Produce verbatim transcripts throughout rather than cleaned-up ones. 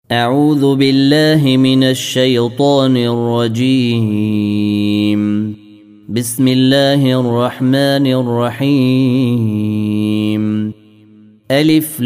أعوذ بالله من الشيطان الرجيم. بسم الله الرحمن الرحيم. ألف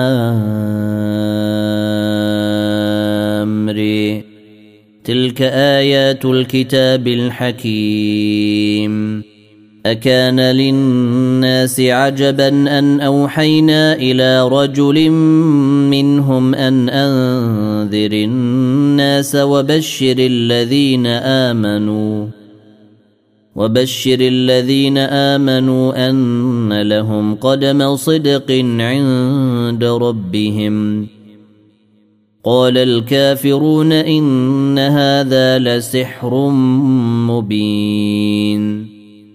لام ر. تلك آيات الكتاب الحكيم. أكان للناس عجبا أن أوحينا إلى رجل منهم أن أنذر الناس وبشر الذين آمنوا وبشر الذين آمنوا أن لهم قدم صدق عند ربهم. قال الكافرون إن هذا لسحر مبين.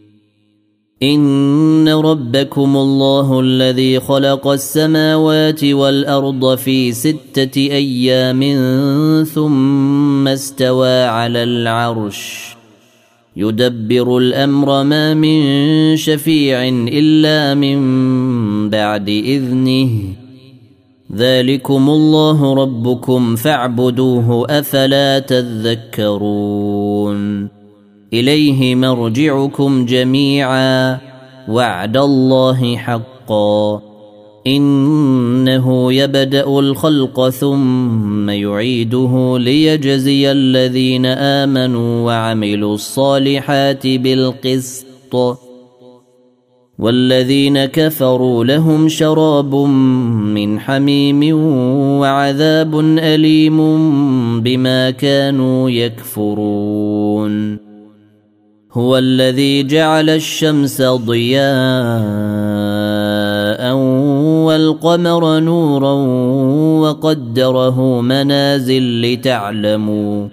إن ربكم الله الذي خلق السماوات والأرض في ستة أيام ثم استوى على العرش يدبر الأمر ما من شفيع إلا من بعد إذنه. ذلكم الله ربكم فاعبدوه أفلا تذكرون. إليه مرجعكم جميعا وعد الله حقا. إنه يبدأ الخلق ثم يعيده ليجزي الذين آمنوا وعملوا الصالحات بالقسط والذين كفروا لهم شراب من حميم وعذاب أليم بما كانوا يكفرون. هو الذي جعل الشمس ضياء والقمر نورا وقدره منازل لتعلموا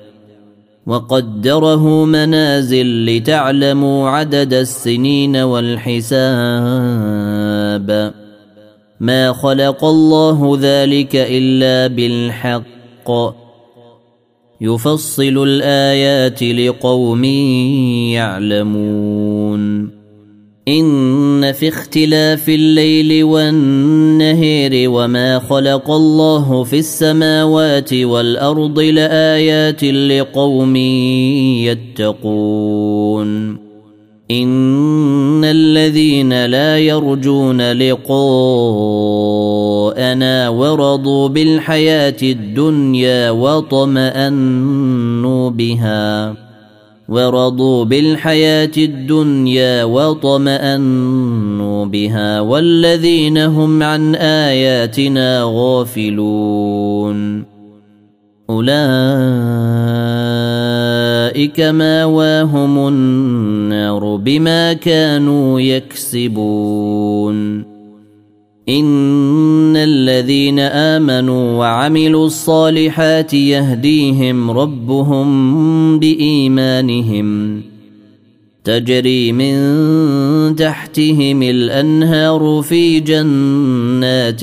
وقدره منازل لتعلموا عدد السنين والحساب. ما خلق الله ذلك إلا بالحق. يفصل الآيات لقوم يعلمون. إن في اختلاف الليل والنهار وما خلق الله في السماوات والأرض لآيات لقوم يتقون. إن الذين لا يرجون لقاءنا ورضوا بالحياة الدنيا وطمأنوا بها ورضوا بالحياة الدنيا وطمأنوا بها والذين هم عن آياتنا غافلون أولئك مأواهم النار بما كانوا يكسبون. إن الذين آمنوا وعملوا الصالحات يهديهم ربهم بإيمانهم تجري من تحتهم الأنهار في جنات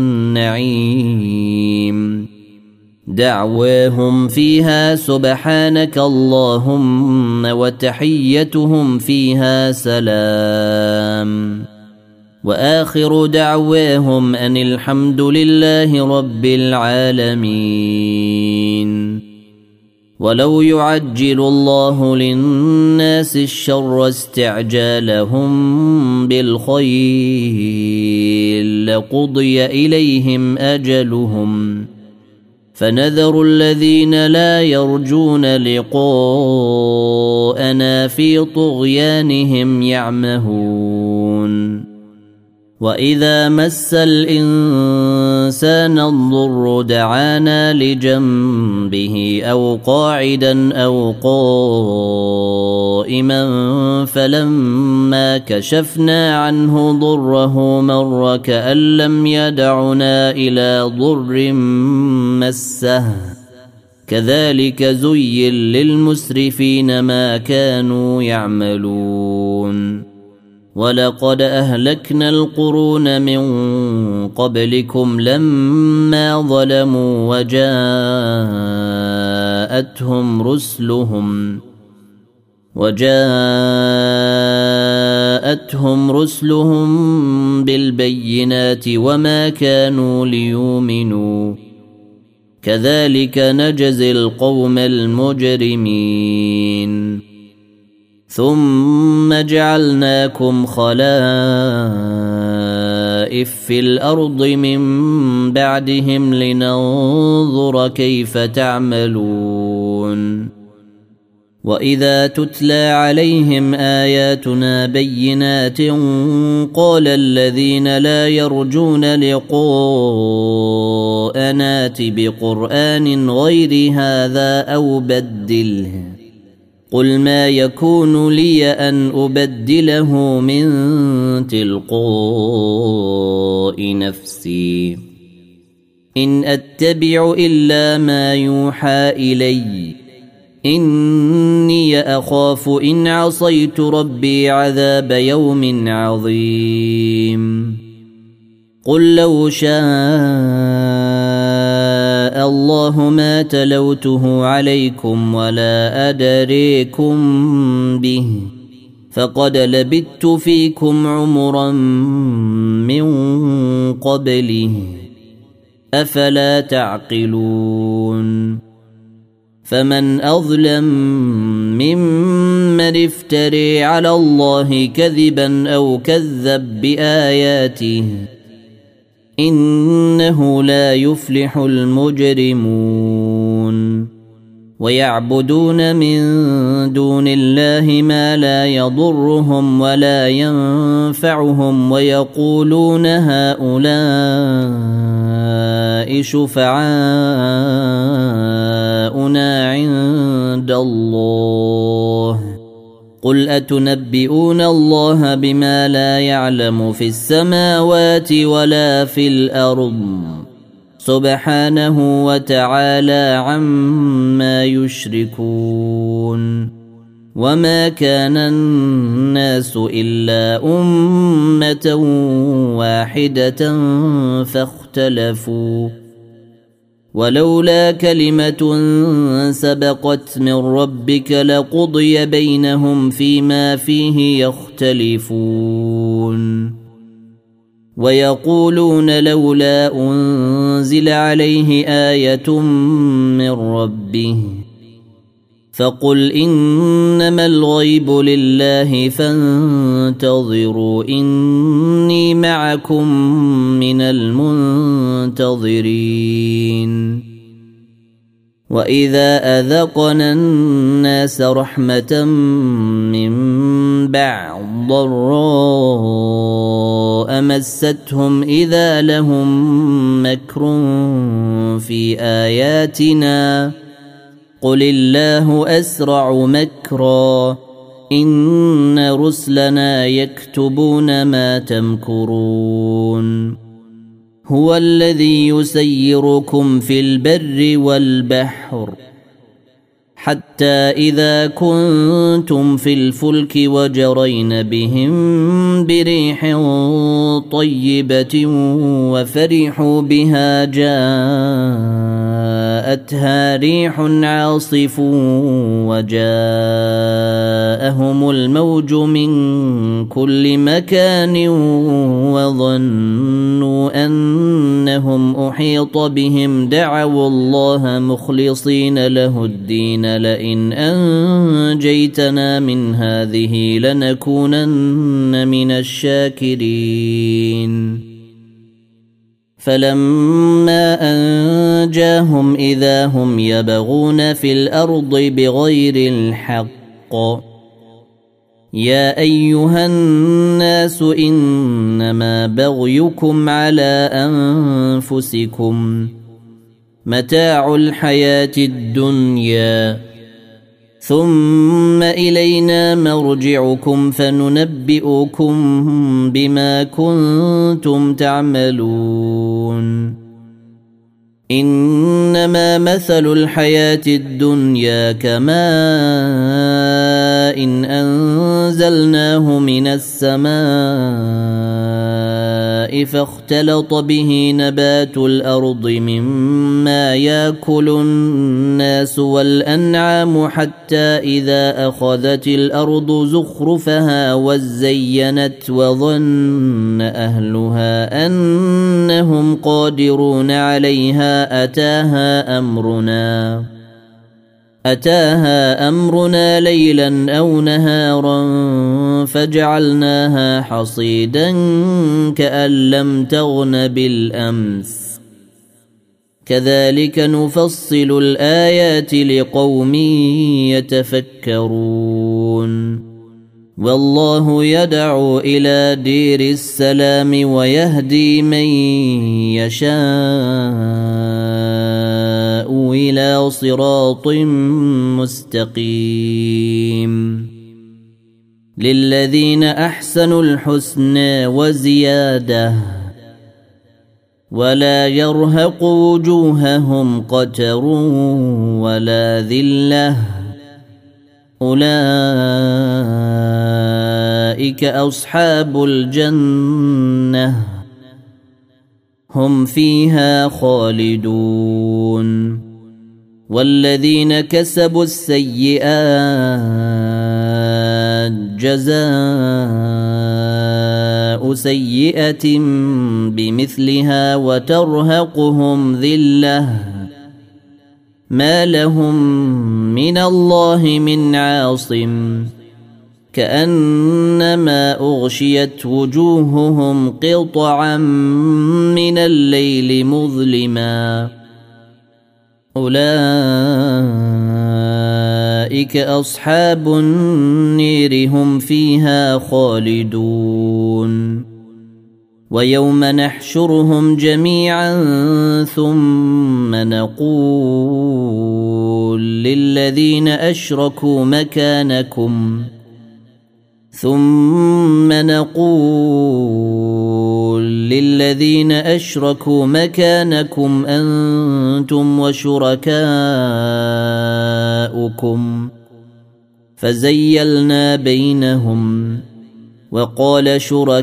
النعيم. دعواهم فيها سبحانك اللهم وتحيتهم فيها سلام وآخر دعواهم أن الحمد لله رب العالمين. ولو يعجل الله للناس الشر استعجالهم بالخير لقضي إليهم أجلهم فنذر الذين لا يرجون لقاءنا في طغيانهم يعمهون. وإذا مس الإنسان الضر دعانا لجنبه أو قاعدا أو قائما فلما كشفنا عنه ضره مر كأن لم يدعنا إلى ضر مسه. كذلك زين للمسرفين ما كانوا يعملون. ولقد أهلكنا القرون من قبلكم لما ظلموا وجاءتهم رسلهم وجاءتهم رسلهم بالبينات وما كانوا ليؤمنوا كذلك نجزي القوم المجرمين ثم جعلناكم خلائف في الأرض من بعدهم لننظر كيف تعملون وإذا تتلى عليهم آياتنا بينات قال الذين لا يرجون لقاءنا ائت بقرآن غير هذا أو بدله قل ما يكون لي أن أبدله من تلقاء نفسي إن أتبع إلا ما يوحى إلي إني أخاف إن عصيت ربي عذاب يوم عظيم قل لو شاء الله ما تلوته عليكم ولا أدريكم به فقد لبثت فيكم عمرا من قبله أفلا تعقلون فمن أظلم ممن افتري على الله كذبا أو كذب بآياته إنه لا يفلح المجرمون ويعبدون من دون الله ما لا يضرهم ولا ينفعهم ويقولون هؤلاء شفعاؤنا عند الله قل أتنبئون الله بما لا يعلم في السماوات ولا في الأرض سبحانه وتعالى عما يشركون وما كان الناس إلا أمة واحدة فاختلفوا ولولا كلمة سبقت من ربك لقضي بينهم فيما فيه يختلفون ويقولون لولا أنزل عليه آية من ربه فقل إنما الغيب لله فانتظروا إني معكم من المنتظرين وإذا أذقنا الناس رحمة من بعد ضراء مستهم إذا لهم مكر في آياتنا قل الله أسرع مكرا إن رسلنا يكتبون ما تمكرون هو الذي يسيركم في البر والبحر حتى إذا كنتم في الفلك وجرين بهم بريح طيبة وفرحوا بها جاءتها ريح عاصف وجاءهم الموج من كل مكان وظنوا أنهم أحيط بهم دعوا الله مخلصين له الدين لئن أنجيتنا من هذه لنكونن من الشاكرين فلما أنجاهم إذا هم يبغون في الأرض بغير الحق يا أيها الناس إنما بغيكم على أنفسكم متاع الحياة الدنيا ثم إلينا مرجعكم فننبئكم بما كنتم تعملون إنما مثل الحياة الدنيا كماء إن أنزلناه من السماء الماء فاختلط به نبات الأرض مما يأكل الناس والأنعام حتى إذا أخذت الأرض زخرفها وزينت وظن أهلها أنهم قادرون عليها أتاها أمرنا أتاها أمرنا ليلا أو نهارا فجعلناها حصيدا كأن لم تغن بالأمس كذلك نفصل الآيات لقوم يتفكرون والله يدعو إلى دير السلام ويهدي من يشاء إلى صراط مستقيم للذين أحسنوا الحسنى وزيادة ولا يرهق وجوههم قتر ولا ذلة أولئك أصحاب الجنة هم فيها خالدون والذين كسبوا السيئات جزاء سيئة بمثلها وترهقهم ذلة ما لهم من الله من عاصم كأنما أغشيت وجوههم قطعا من الليل مظلما أولئك أصحاب النير هم فيها خالدون ويوم نحشرهم جميعا ثم نقول للذين أشركوا مكانكم ثم نقول للذين أشركوا مكانكم أنتم وشركاؤكم فزيلنا بينهم وقال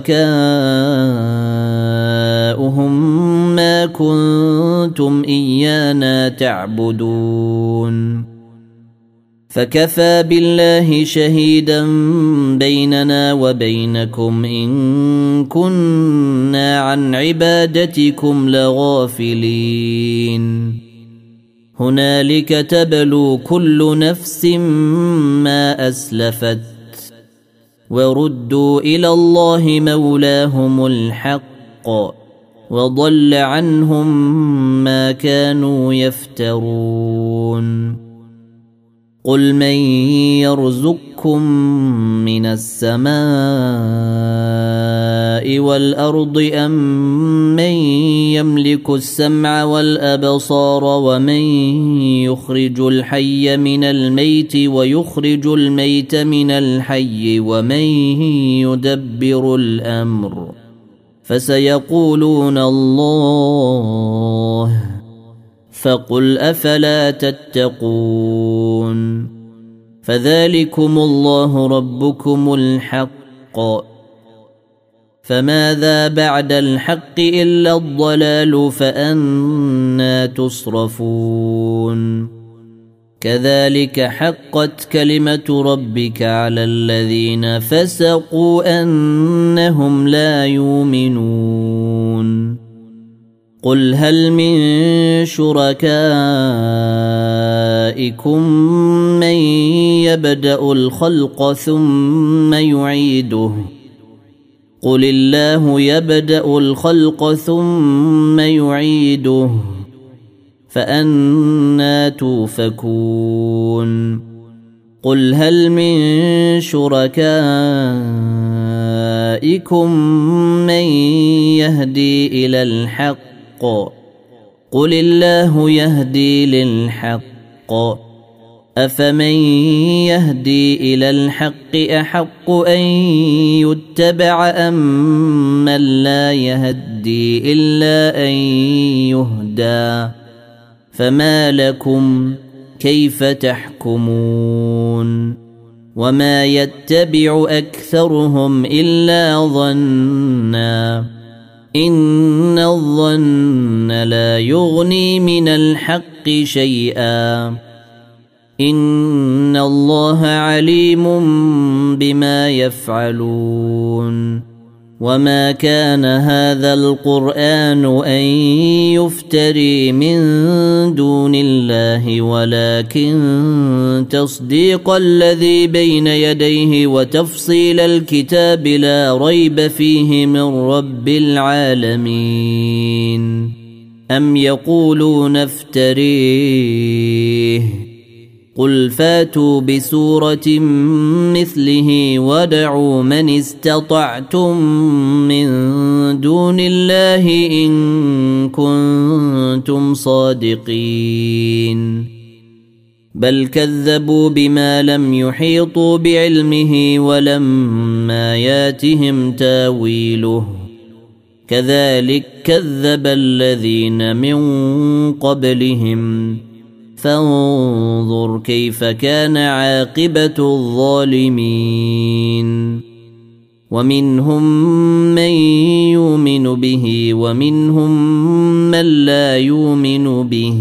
شركاؤهم ما كنتم إيانا تعبدون فكفى بالله شهيدا بيننا وبينكم إن كنا عن عبادتكم لغافلين هنالك تبلو كل نفس ما أسلفت وردوا إلى الله مولاهم الحق وضل عنهم ما كانوا يفترون قل من يرزقكم من السماء والأرض أم من يملك السمع والأبصار ومن يخرج الحي من الميت ويخرج الميت من الحي ومن يدبر الأمر فسيقولون الله فقل أفلا تتقون فذلكم الله ربكم الحق فماذا بعد الحق إلا الضلال فأنى تصرفون كذلك حقت كلمة ربك على الذين فسقوا أنهم لا يؤمنون قل هل من شركائكم من يبدأ الخلق ثم يعيده قل الله يبدأ الخلق ثم يعيده فأنى توفكون قل هل من شركائكم من يهدي إلى الحق قل الله يهدي للحق أفمن يهدي إلى الحق أحق أن يتبع أم من لا يهدي إلا أن يهدى فما لكم كيف تحكمون وما يتبع أكثرهم إلا ظنّا إن الظن لا يغني من الحق شيئا إن الله عليم بما يفعلون وما كان هذا القرآن أن يفتري من دون الله ولكن تصديق الذي بين يديه وتفصيل الكتاب لا ريب فيه من رب العالمين أم يقولون افتريه قل فاتوا بسورة مثله ودعوا من استطعتم من دون الله إن كنتم صادقين بل كذبوا بما لم يحيطوا بعلمه ولما ياتهم تاويله كذلك كذب الذين من قبلهم فانظر كيف كان عاقبة الظالمين ومنهم من يؤمن به ومنهم من لا يؤمن به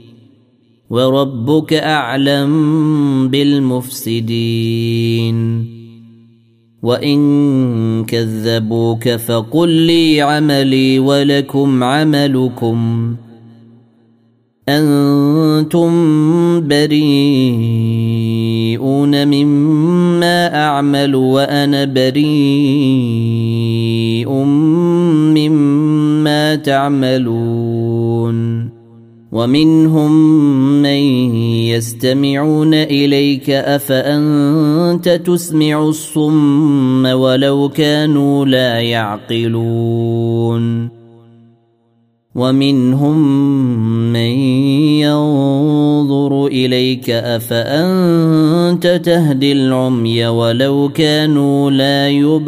وربك أعلم بالمفسدين وإن كذبوك فقل لي عملي ولكم عملكم أنتم بريئون مما أعمل وأنا بريء مما تعملون ومنهم من يستمعون إليك أفأنت تسمع الصم ولو كانوا لا يعقلون ومنهم من ينظر إليك أفأنت تهدي العمي ولو كانوا لا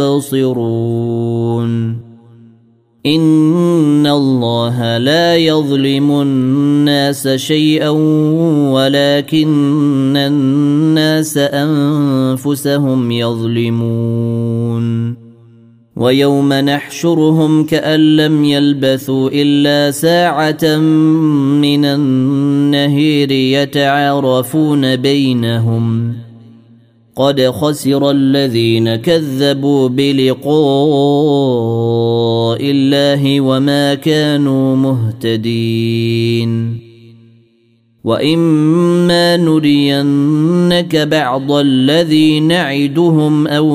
يبصرون إن الله لا يظلم الناس شيئا ولكن الناس أنفسهم يظلمون ويوم نحشرهم كأن لم يلبثوا إلا ساعة من النهير يتعارفون بينهم قد خسر الذين كذبوا بلقاء الله وما كانوا مهتدين وإما نرينك بعض الذي نعدهم أو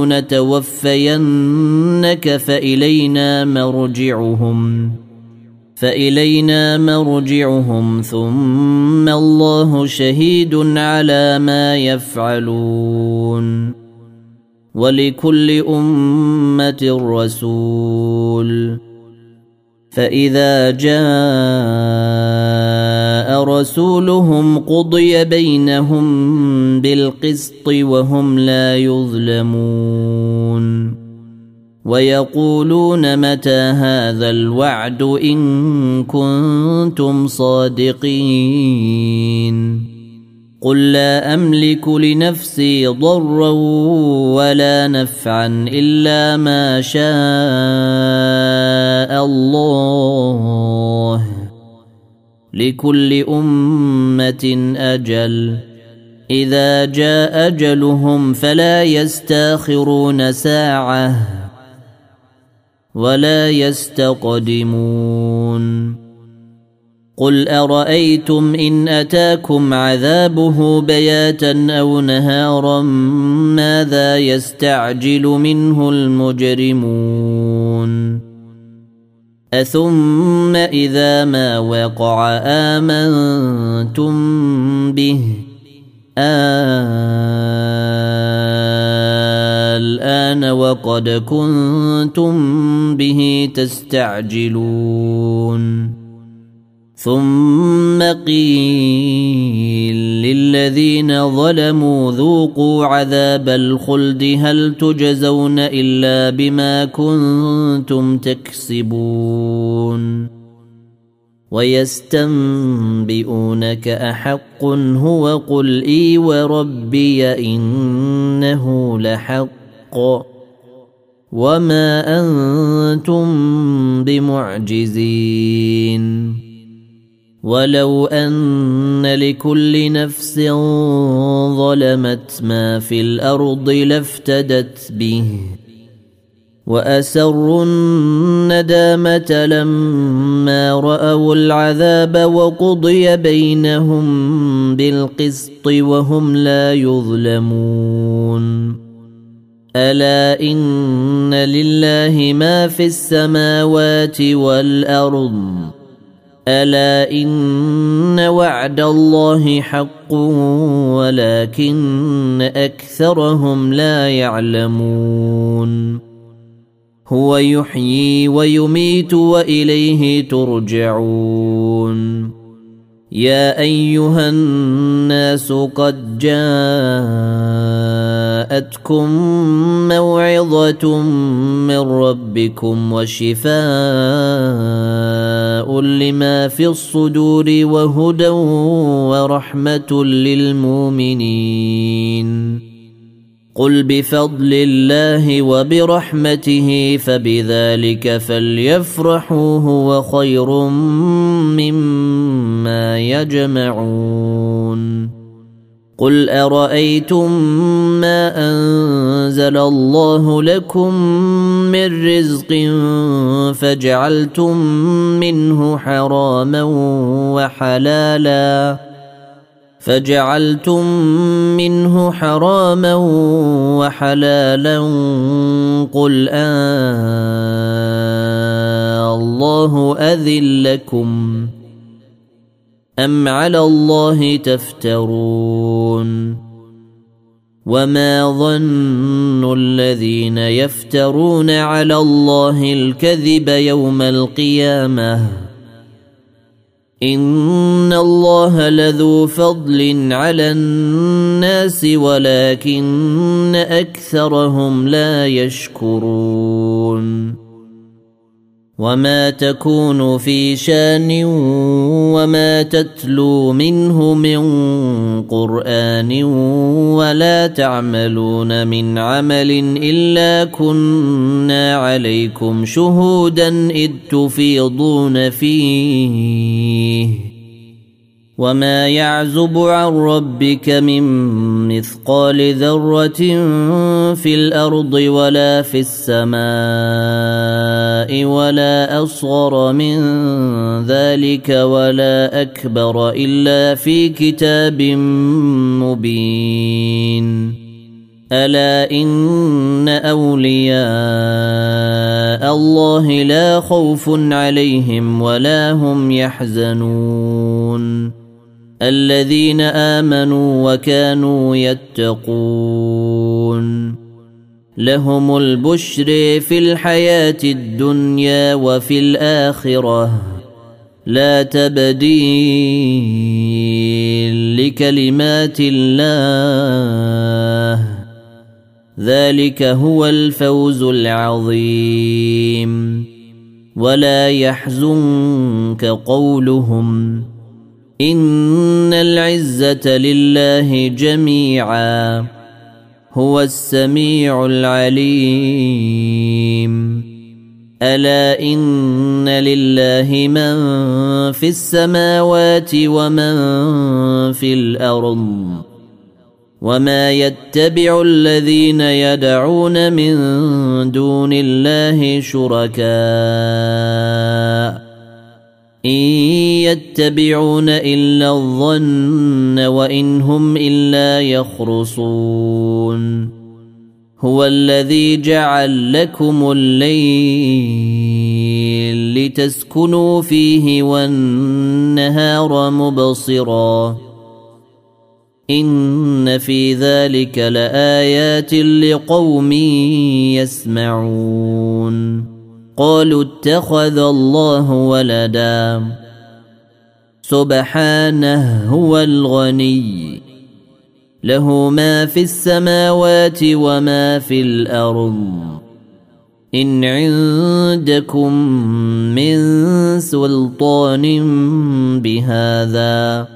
نتوفينك فإلينا مرجعهم فإلينا مرجعهم ثم الله شهيد على ما يفعلون ولكل أمة رسول فإذا جاء رسولهم قضي بينهم بالقسط وهم لا يظلمون ويقولون متى هذا الوعد إن كنتم صادقين قل لا أملك لنفسي ضرا ولا نفعا إلا ما شاء الله لكل أمة أجل إذا جاء أجلهم فلا يستاخرون ساعة ولا يستقدمون قل أرأيتم إن أتاكم عذابه بياتا أو نهارا ماذا يستعجل منه المجرمون أثم إذا ما وقع آمنتم به الآن وقد كنتم به تستعجلون ثم قيل للذين ظلموا ذوقوا عذاب الخلد هل تجزون إلا بما كنتم تكسبون ويستنبئونك أحق هو قل إي وربي إنه لحق وما أنتم بمعجزين ولو أن لكل نفس ظلمت ما في الأرض لافتدت به وأسروا الندامة لما رأوا العذاب وقضي بينهم بالقسط وهم لا يظلمون ألا إن لله ما في السماوات والأرض ألا إن وعد الله حق ولكن أكثرهم لا يعلمون هو يحيي ويميت وإليه ترجعون يا أيها الناس قد جاءتكم موعظة من ربكم وشفاء لما في الصدور وهدى ورحمة للمؤمنين قل بفضل الله وبرحمته فبذلك فليفرحوا هو خير مما يجمعون قل أرأيتم ما أنزل الله لكم من رزق فجعلتم منه حراما وحلالا فجعلتم منه حراما وحلالا قل آه الله أذن لكم أم على الله تفترون وما ظن الذين يفترون على الله الكذب يوم القيامة إن الله لذو فضل على الناس ولكن أكثرهم لا يشكرون وما تكون في شان وما تتلو منه من قرآن ولا تعملون من عمل إلا كنا عليكم شهودا إذ تفيضون فيه وما يعزب عن ربك من مثقال ذرة في الأرض ولا في السماء ولا أصغر من ذلك ولا أكبر إلا في كتاب مبين ألا إن أولياء الله لا خوف عليهم ولا هم يحزنون الذين آمنوا وكانوا يتقون لهم البشر في الحياة الدنيا وفي الآخرة لا تبديل لكلمات الله ذلك هو الفوز العظيم ولا يحزنك قولهم إن العزة لله جميعا هو السميع العليم ألا إن لله من في السماوات ومن في الأرض وما يتبع الذين يدعون من دون الله شركاء إن يتبعون إلا الظن وإن هم إلا يخرصون هو الذي جعل لكم الليل لتسكنوا فيه والنهار مبصرا إن في ذلك لآيات لقوم يسمعون قالوا اتخذ الله ولدا سبحانه هو الغني له ما في السماوات وما في الأرض إن عندكم من سلطان بهذا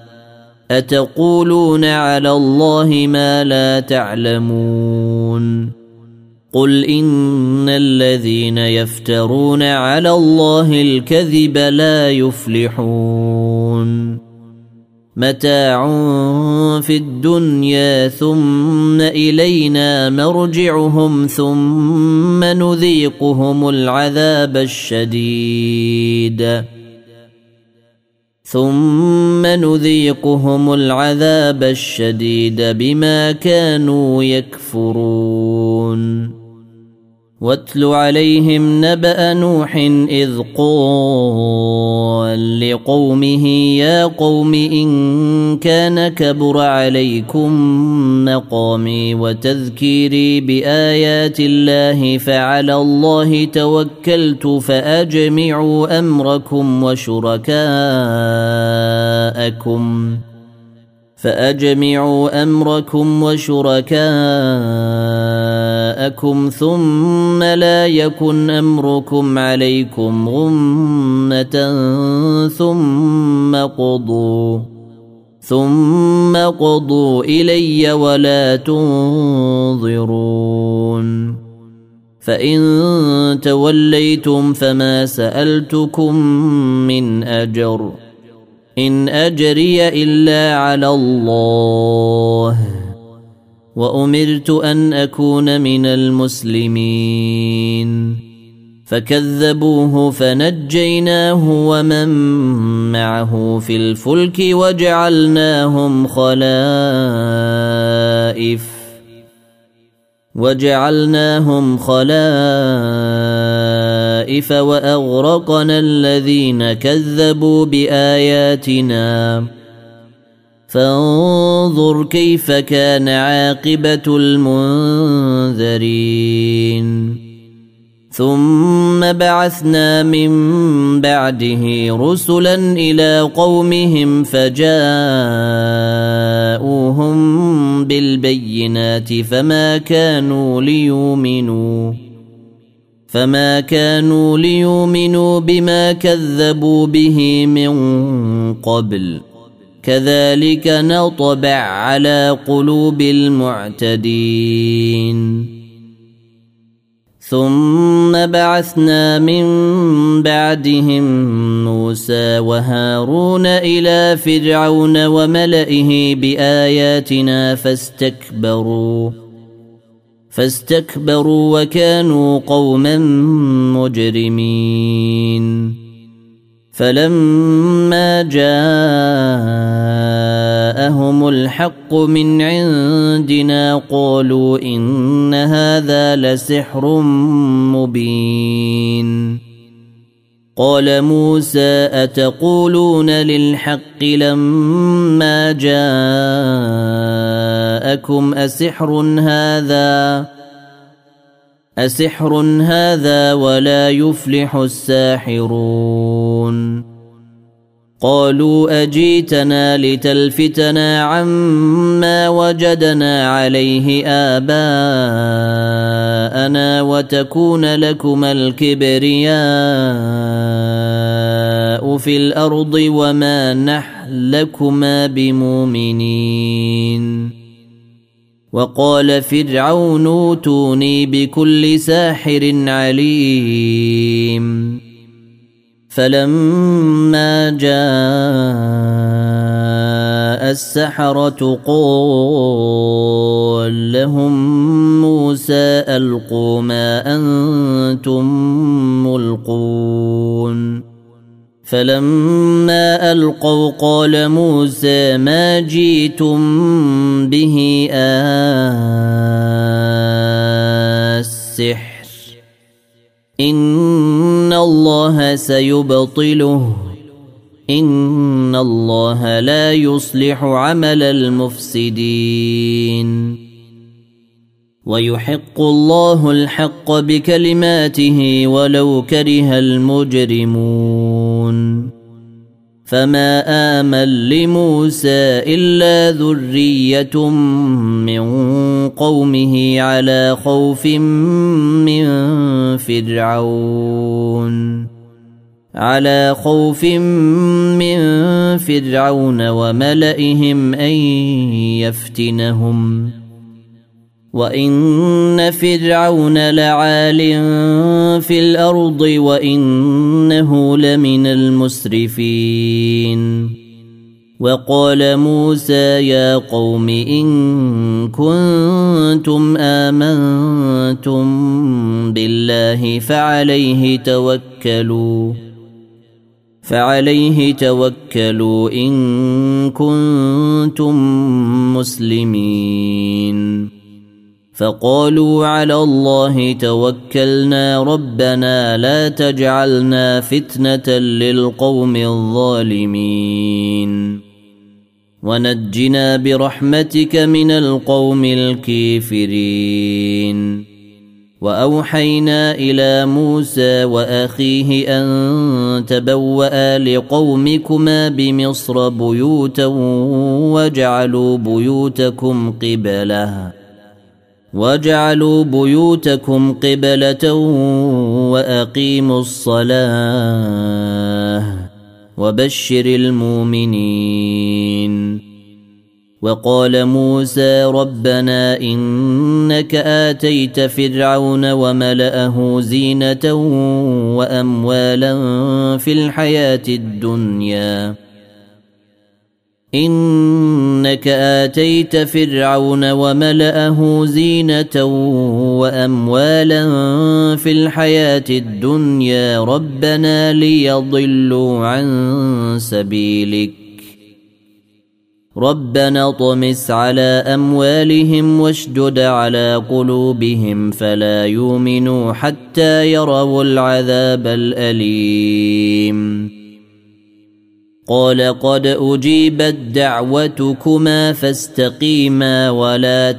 أتقولون على الله ما لا تعلمون قل إن الذين يفترون على الله الكذب لا يفلحون متاع في الدنيا ثم إلينا مرجعهم ثم نذيقهم العذاب الشديد ثم نذيقهم العذاب الشديد بما كانوا يكفرون واتل عليهم نبأ نوح إذ قال لقومه يا قوم إن كان كبر عليكم مقامي وتذكيري بآيات الله فعلى الله توكلت فأجمعوا أمركم وشركاءكم فأجمعوا أمركم وشركاءكم ثم لا يكن أمركم عليكم غمة ثم قضوا ثم قضوا إلي ولا تنظرون فإن توليتم فما سألتكم من أجر إن أجري إلا على الله وأمرت أن أكون من المسلمين فكذبوه فنجيناه ومن معه في الفلك وجعلناهم خلائف وجعلناهم خلائف وأغرقنا الذين كذبوا بآياتنا فانظر كيف كان عاقبة المنذرين ثم بعثنا من بعده رسلا إلى قومهم فجاءوهم بالبينات فما كانوا ليؤمنوا فما كانوا ليؤمنوا بما كذبوا به من قبل كذلك نطبع على قلوب المعتدين ثم بعثنا من بعدهم موسى وهارون إلى فرعون وملئه بآياتنا فاستكبروا فاستكبروا وكانوا قوما مجرمين فلما جاءهم الحق من عندنا قالوا إن هذا لسحر مبين قال موسى أتقولون للحق لما جاءكم أسحر هذا أسحر هذا ولا يفلح الساحرون قالوا أجيتنا لتلفتنا عما وجدنا عليه آباءنا وتكون لكما الكبرياء في الأرض وما نحن لكما بمؤمنين وقال فرعون اوتوني بكل ساحر عليم فلما جاء السحرة قال لهم موسى ألقوا ما أنتم ملقون فلما ألقوا قال موسى ما جئتم به السحر إن الله سيبطله إن الله لا يصلح عمل المفسدين ويحق الله الحق بكلماته ولو كره المجرمون فما آمن لموسى إلا ذرية من قومه على خوف من فرعون على خوف من فرعون وملئهم أن يفتنهم وإن فرعون لعال في الأرض وإنه لمن المسرفين وقال موسى يا قوم إن كنتم آمنتم بالله فعليه توكلوا فعليه توكلوا إن كنتم مسلمين فقالوا على الله توكلنا ربنا لا تجعلنا فتنة للقوم الظالمين ونجنا برحمتك من القوم الكافرين وأوحينا إلى موسى وأخيه أن تبوأ لقومكما بمصر بيوتا وجعلوا بيوتكم قبلة وجعلوا بيوتكم قبلة وأقيموا الصلاة وبشر المؤمنين وقال موسى ربنا إنك آتيت فرعون وملأه زينة وأموالا في الحياة الدنيا إنك آتيت فرعون وملأه زينة وأموالا في الحياة الدنيا ربنا ليضلوا عن سبيلك ربنا طمس على أموالهم واشدد على قلوبهم فلا يؤمنوا حتى يروا العذاب الأليم قال قد أجيبت دعوتكما فاستقيما ولا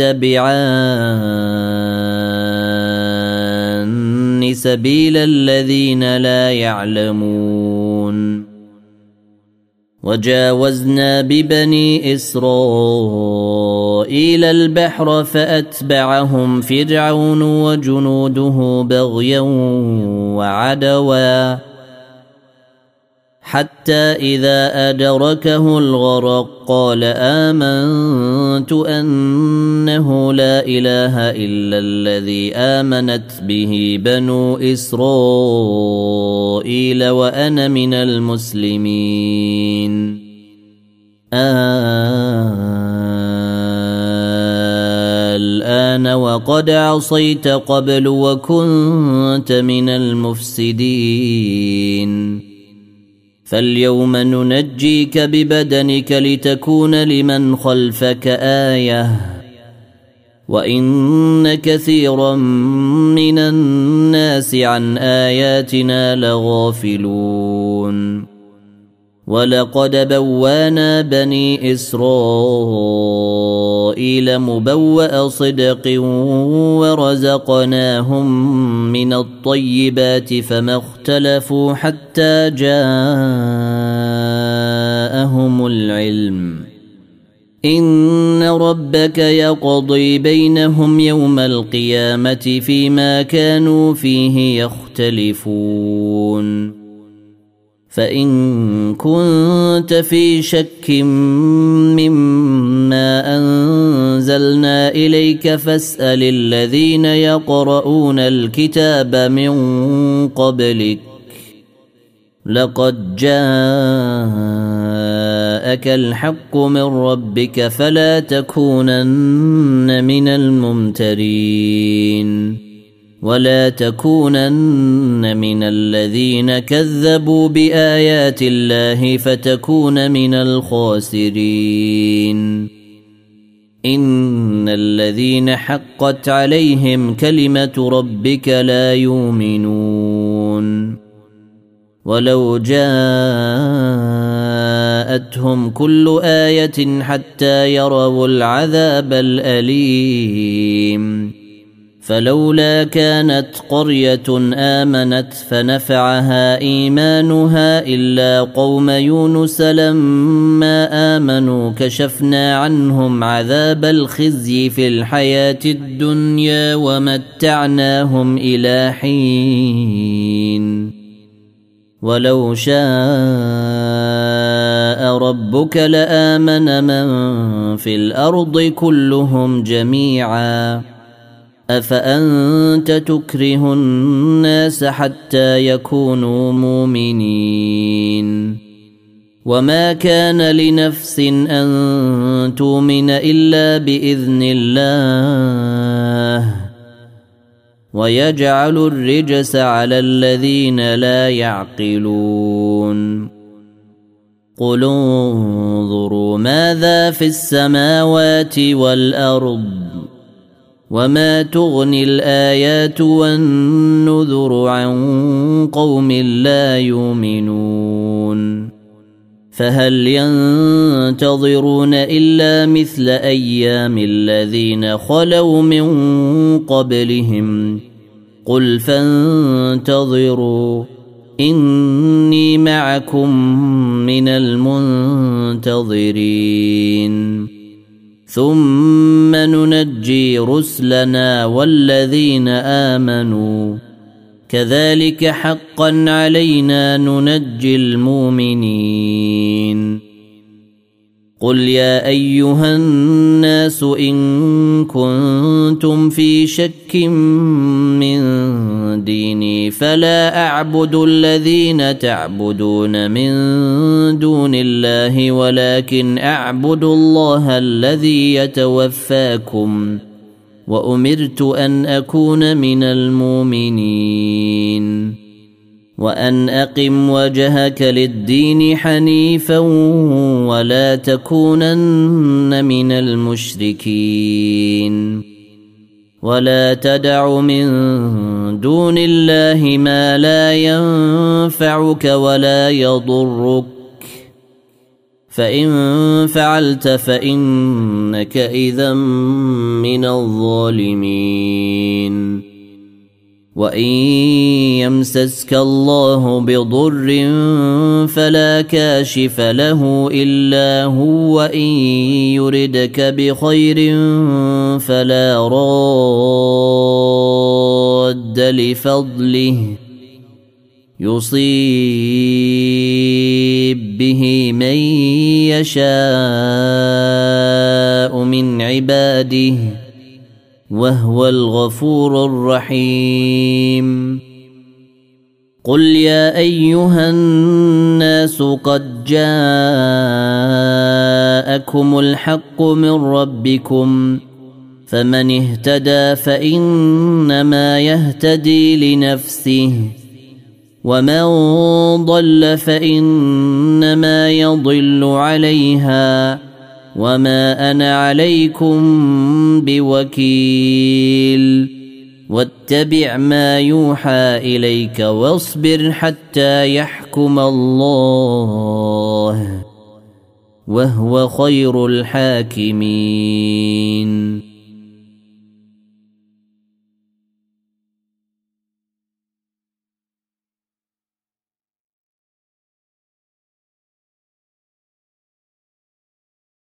تتبعان سبيل الذين لا يعلمون وجاوزنا ببني إسرائيل البحر فأتبعهم فرعون وجنوده بغيا وعدوا حتى إذا أدركه الغرق قال آمنت أنه لا إله إلا الذي آمنت به بنو إسرائيل وأنا من المسلمين الآن وقد عصيت قبل وكنت من المفسدين فاليوم ننجيك ببدنك لتكون لمن خلفك آية وإن كثيرا من الناس عن آياتنا لغافلون ولقد بوانا بني إسرائيل مبوأ صدق ورزقناهم من الطيبات فما اختلفوا حتى جاءهم العلم إن ربك يقضي بينهم يوم القيامة فيما كانوا فيه يختلفون فإن كنت في شك مما أنزلنا إليك فاسأل الذين يقرؤون الكتاب من قبلك لقد جاءك الحق من ربك فلا تكونن من الممترين ولا تكونن من الذين كذبوا بآيات الله فتكون من الخاسرين إن الذين حقت عليهم كلمة ربك لا يؤمنون ولو جاءتهم كل آية حتى يروا العذاب الأليم فلولا كانت قرية آمنت فنفعها إيمانها إلا قوم يونس لما آمنوا كشفنا عنهم عذاب الخزي في الحياة الدنيا ومتعناهم إلى حين ولو شاء ربك لآمن من في الأرض كلهم جميعا أفأنت تكره الناس حتى يكونوا مؤمنين وما كان لنفس أن تؤمن إلا بإذن الله ويجعل الرجس على الذين لا يعقلون قل انظروا ماذا في السماوات والأرض وما تغني الآيات والنذر عن قوم لا يؤمنون فهل ينتظرون إلا مثل أيام الذين خلوا من قبلهم قل فانتظروا إني معكم من المنتظرين ثم ننجي رسلنا والذين آمنوا كذلك حقا علينا ننجي المؤمنين قل يا أيها الناس إن كنتم في شك من ديني فلا أعبد الذين تعبدون من دون الله ولكن أعبد الله الذي يتوفاكم وأمرت أن أكون من المؤمنين وأن أقم وجهك للدين حنيفا ولا تكونن من المشركين ولا تدع من دون الله ما لا ينفعك ولا يضرك فإن فعلت فإنك إذا من الظالمين وإن يمسسك الله بضر فلا كاشف له إلا هو وإن يردك بخير فلا راد لفضله يصيب به من يشاء من عباده وهو الغفور الرحيم قل يا أيها الناس قد جاءكم الحق من ربكم فمن اهتدى فإنما يهتدي لنفسه ومن ضل فإنما يضل عليها وما أنا عليكم بوكيل واتبع ما يوحى إليك واصبر حتى يحكم الله وهو خير الحاكمين.